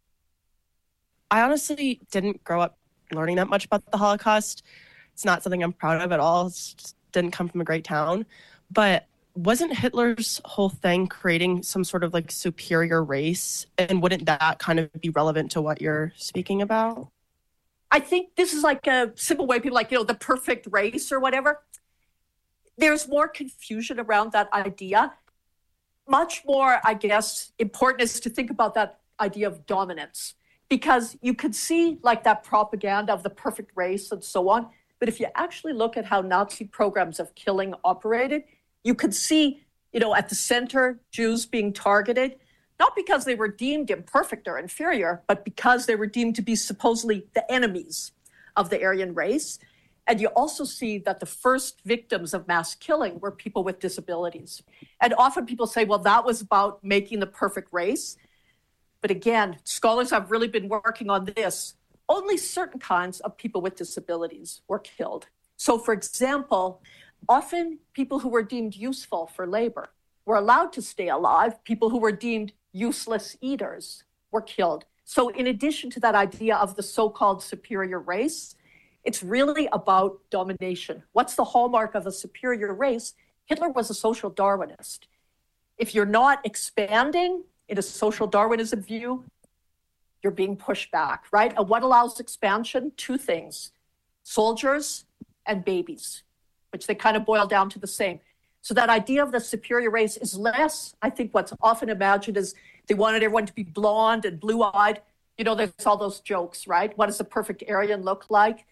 I honestly didn't grow up learning that much about the Holocaust. It's not something I'm proud of at all. It just didn't come from a great town. But wasn't Hitler's whole thing creating some sort of like superior race? And wouldn't that kind of be relevant to what you're speaking about? I think this is like a simple way people like, the perfect race or whatever. There's more confusion around that idea. Much more, I guess, important is to think about that idea of dominance, because you could see like that propaganda of the perfect race and so on. But if you actually look at how Nazi programs of killing operated, you could see, at the center, Jews being targeted, not because they were deemed imperfect or inferior, but because they were deemed to be supposedly the enemies of the Aryan race. And you also see that the first victims of mass killing were people with disabilities. And often people say, well, that was about making the perfect race. But again, scholars have really been working on this. Only certain kinds of people with disabilities were killed. So, for example, often people who were deemed useful for labor were allowed to stay alive. People who were deemed useless eaters were killed. So in addition to that idea of the so-called superior race, it's really about domination. What's the hallmark of a superior race? Hitler was a social Darwinist. If you're not expanding, in a social Darwinism view, you're being pushed back, right? And what allows expansion? Two things, soldiers and babies, which they kind of boil down to the same. So that idea of the superior race is less, I think what's often imagined is they wanted everyone to be blonde and blue-eyed. You know, there's all those jokes, right? What does a perfect Aryan look like?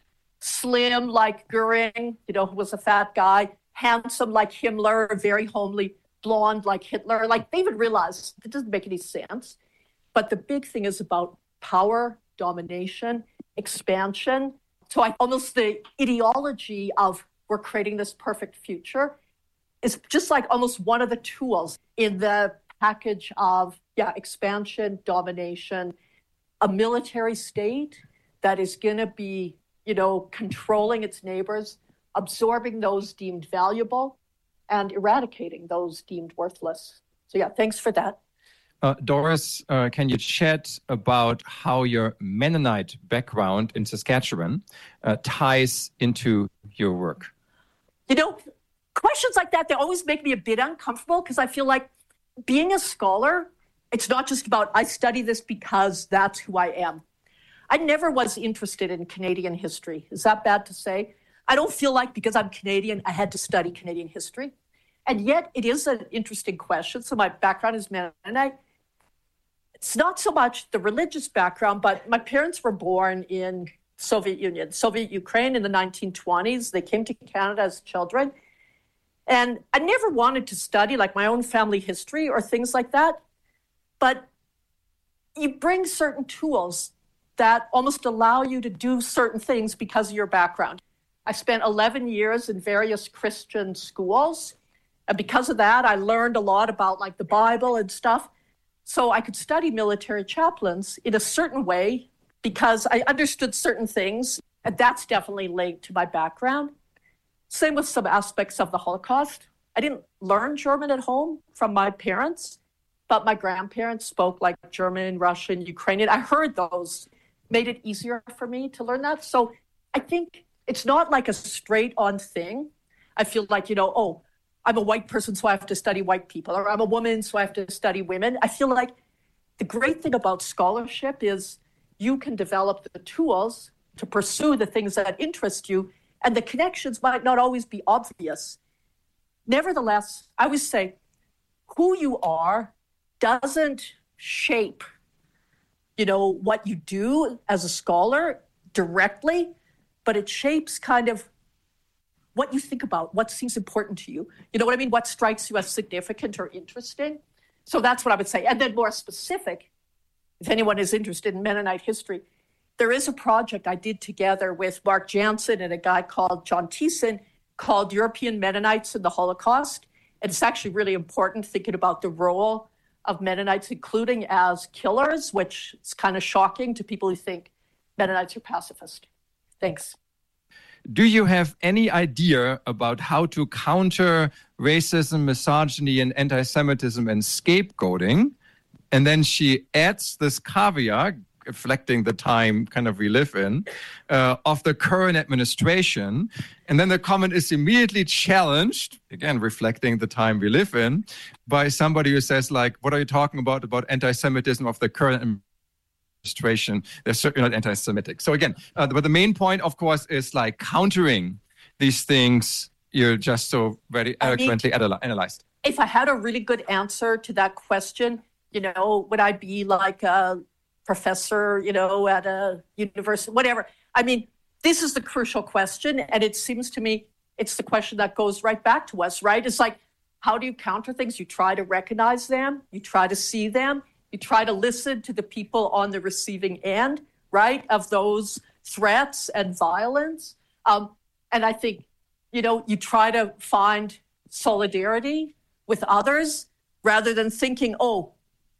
Slim like Goering, you know, who was a fat guy, handsome like Himmler, very homely, blonde like Hitler. Like, they even realized it doesn't make any sense. But the big thing is about power, domination, expansion. So almost the ideology of we're creating this perfect future is just like almost one of the tools in the package of, expansion, domination, a military state that is going to be, you know, controlling its neighbors, absorbing those deemed valuable, and eradicating those deemed worthless. So thanks for that. Doris, can you chat about how your Mennonite background in Saskatchewan ties into your work? You know, questions like that, they always make me a bit uncomfortable because I feel like being a scholar, it's not just about I study this because that's who I am. I never was interested in Canadian history. Is that bad to say? I don't feel like because I'm Canadian, I had to study Canadian history. And yet it is an interesting question. So my background is Mennonite. It's not so much the religious background, but my parents were born in Soviet Ukraine in the 1920s. They came to Canada as children. And I never wanted to study like my own family history or things like that. But you bring certain tools that almost allow you to do certain things because of your background. I spent 11 years in various Christian schools. And because of that, I learned a lot about like the Bible and stuff. So I could study military chaplains in a certain way because I understood certain things. And that's definitely linked to my background. Same with some aspects of the Holocaust. I didn't learn German at home from my parents, but my grandparents spoke like German, Russian, Ukrainian. I heard those, made it easier for me to learn that. So I think it's not like a straight on thing. I feel like, you know, oh, I'm a white person, so I have to study white people, or I'm a woman, so I have to study women. I feel like the great thing about scholarship is you can develop the tools to pursue the things that interest you, and the connections might not always be obvious. Nevertheless, I always say who you are doesn't shape, you know, what you do as a scholar directly, but it shapes kind of what you think about, what seems important to you. You know what I mean? What strikes you as significant or interesting. So that's what I would say. And then more specific, if anyone is interested in Mennonite history, there is a project I did together with Mark Jansen and a guy called John Thiessen called European Mennonites in the Holocaust. And it's actually really important thinking about the role of Mennonites, including as killers, which is kind of shocking to people who think Mennonites are pacifist. Thanks. Do you have any idea about how to counter racism, misogyny, and anti-Semitism and scapegoating? And then she adds this caveat, reflecting the time kind of we live in, of the current administration. And then the comment is immediately challenged, again, reflecting the time we live in, by somebody who says, like, what are you talking about anti-Semitism of the current administration? They're certainly not anti-Semitic. So again, but the main point, of course, is like countering these things you just so very eloquently analyzed. If I had a really good answer to that question, you know, would I be like a professor, you know, at a university, whatever? I mean, this is the crucial question. And it seems to me it's the question that goes right back to us, right? It's like, how do you counter things? You try to recognize them. You try to see them. You try to listen to the people on the receiving end, right, of those threats and violence. And I think, you know, you try to find solidarity with others rather than thinking, oh,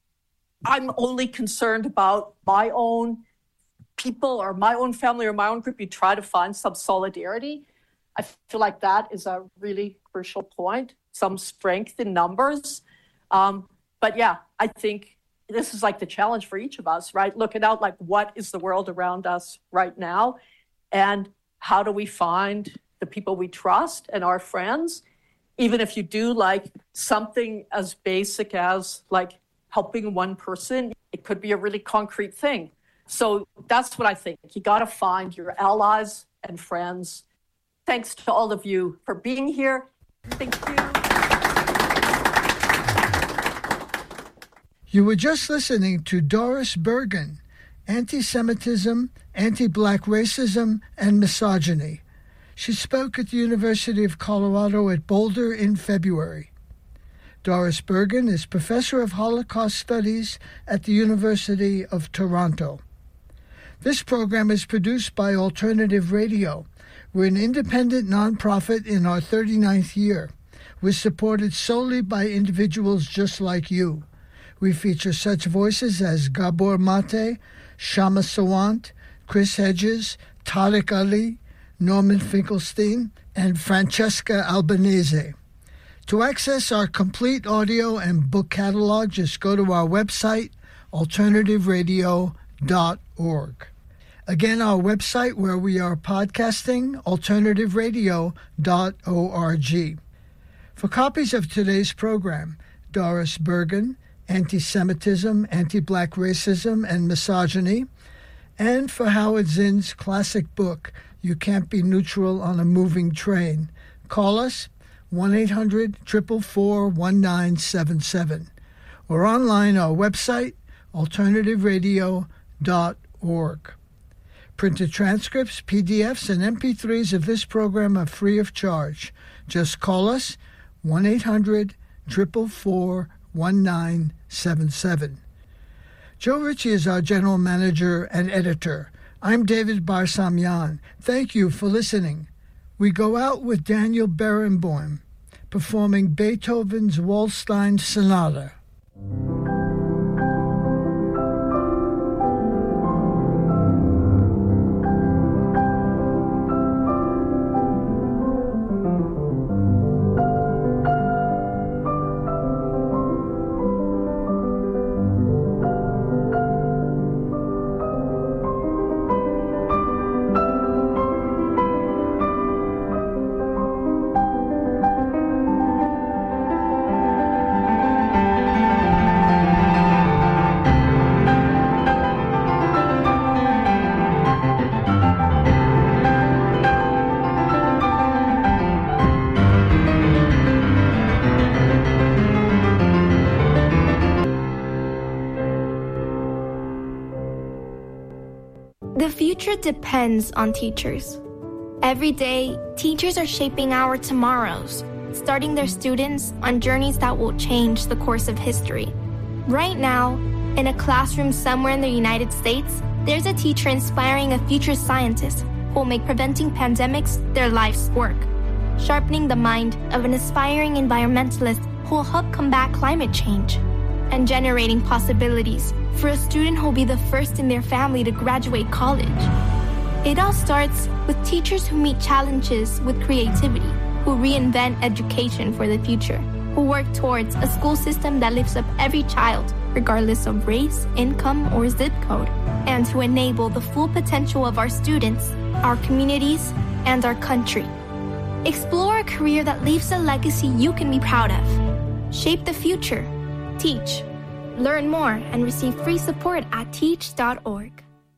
I'm only concerned about my own people or my own family or my own group. You try to find some solidarity. I feel like that is a really crucial point, some strength in numbers. But yeah, I think this is like the challenge for each of us, right? Looking out like what is the world around us right now? And how do we find the people we trust and our friends? Even if you do like something as basic as like helping one person. It could be a really concrete thing. So that's what I think. You got to find your allies and friends. Thanks to all of you for being here. Thank you. You were just listening to Doris Bergen, Anti-Semitism, Anti-Black Racism, and Misogyny. She spoke at the University of Colorado at Boulder in February. Doris Bergen is Professor of Holocaust Studies at the University of Toronto. This program is produced by Alternative Radio. We're an independent nonprofit in our 39th year. We're supported solely by individuals just like you. We feature such voices as Gabor Mate, Shama Sawant, Chris Hedges, Tariq Ali, Norman Finkelstein, and Francesca Albanese. To access our complete audio and book catalog, just go to our website, alternativeradio.org. Again, our website where we are podcasting, alternativeradio.org. For copies of today's program, Doris Bergen, Anti-Semitism, Anti-Black Racism, and Misogyny, and for Howard Zinn's classic book, You Can't Be Neutral on a Moving Train, call us 1-800-444-1977 or online our website, alternativeradio.org. Printed transcripts, PDFs, and MP3s of this program are free of charge. Just call us 1-800-444-1977. Joe Ritchie is our general manager and editor. I'm David Barsamian. Thank you for listening. We go out with Daniel Barenboim performing Beethoven's Waldstein Sonata. The future depends on teachers. Every day, teachers are shaping our tomorrows, starting their students on journeys that will change the course of history. Right now, in a classroom somewhere in the United States, there's a teacher inspiring a future scientist who will make preventing pandemics their life's work, sharpening the mind of an aspiring environmentalist who will help combat climate change, and generating possibilities for a student who will be the first in their family to graduate college. It all starts with teachers who meet challenges with creativity, who reinvent education for the future, who work towards a school system that lifts up every child, regardless of race, income, or zip code, and to enable the full potential of our students, our communities, and our country. Explore a career that leaves a legacy you can be proud of. Shape the future. Teach. Learn more and receive free support at teach.org.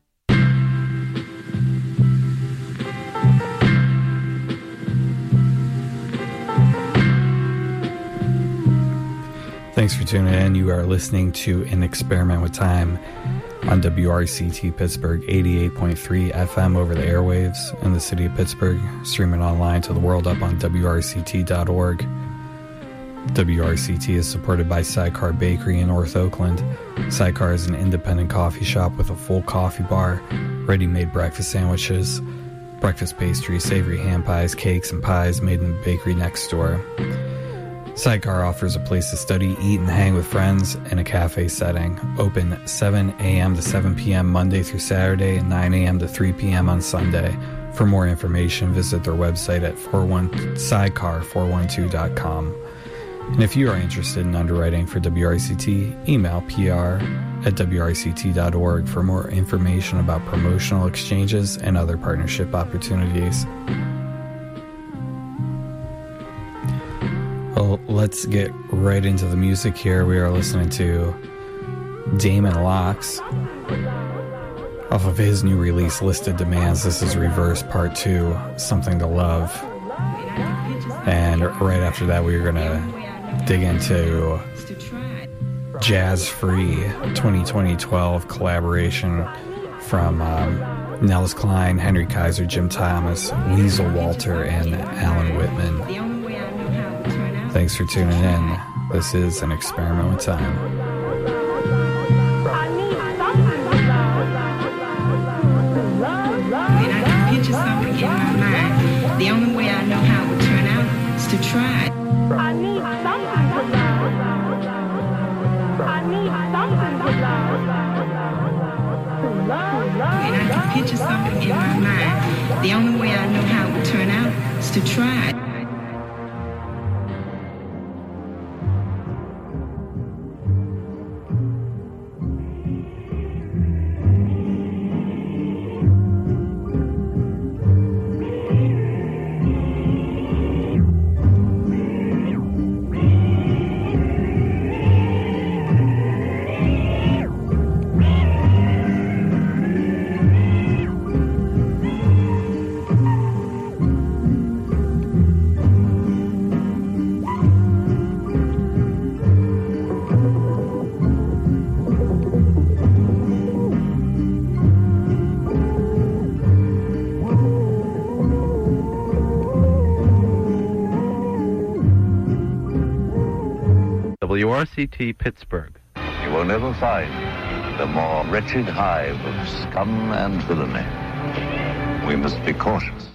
Thanks for tuning in. You are listening to An Experiment with Time on WRCT Pittsburgh 88.3 FM over the airwaves in the city of Pittsburgh, streaming online to the world up on WRCT.org. WRCT is supported by Sidecar Bakery in North Oakland. Sidecar is an independent coffee shop with a full coffee bar, ready-made breakfast sandwiches, breakfast pastries, savory ham pies, cakes, and pies made in the bakery next door. Sidecar offers a place to study, eat, and hang with friends in a cafe setting. Open 7 a.m. to 7 p.m. Monday through Saturday and 9 a.m. to 3 p.m. on Sunday. For more information, visit their website at sidecar412.com. And if you are interested in underwriting for WRCT, email pr@wrct.org for more information about promotional exchanges and other partnership opportunities. Well, let's get right into the music here. We are listening to Damon Locks. Off of his new release, Listed Demands, this is Reverse Part 2, Something to Love. And right after that, we're going to dig into Jazz Free 2012 collaboration from Nels Klein, Henry Kaiser, Jim Thomas, Weasel Walter, and Alan Whitman. Thanks for tuning in. This is An Experiment with Time. The only way I know how it would turn out is to try. I need something to love. I need something to love. And I can picture something in my mind. The only way I know how it would turn out is to try. WRCT Pittsburgh. You will never find the more wretched hive of scum and villainy. We must be cautious.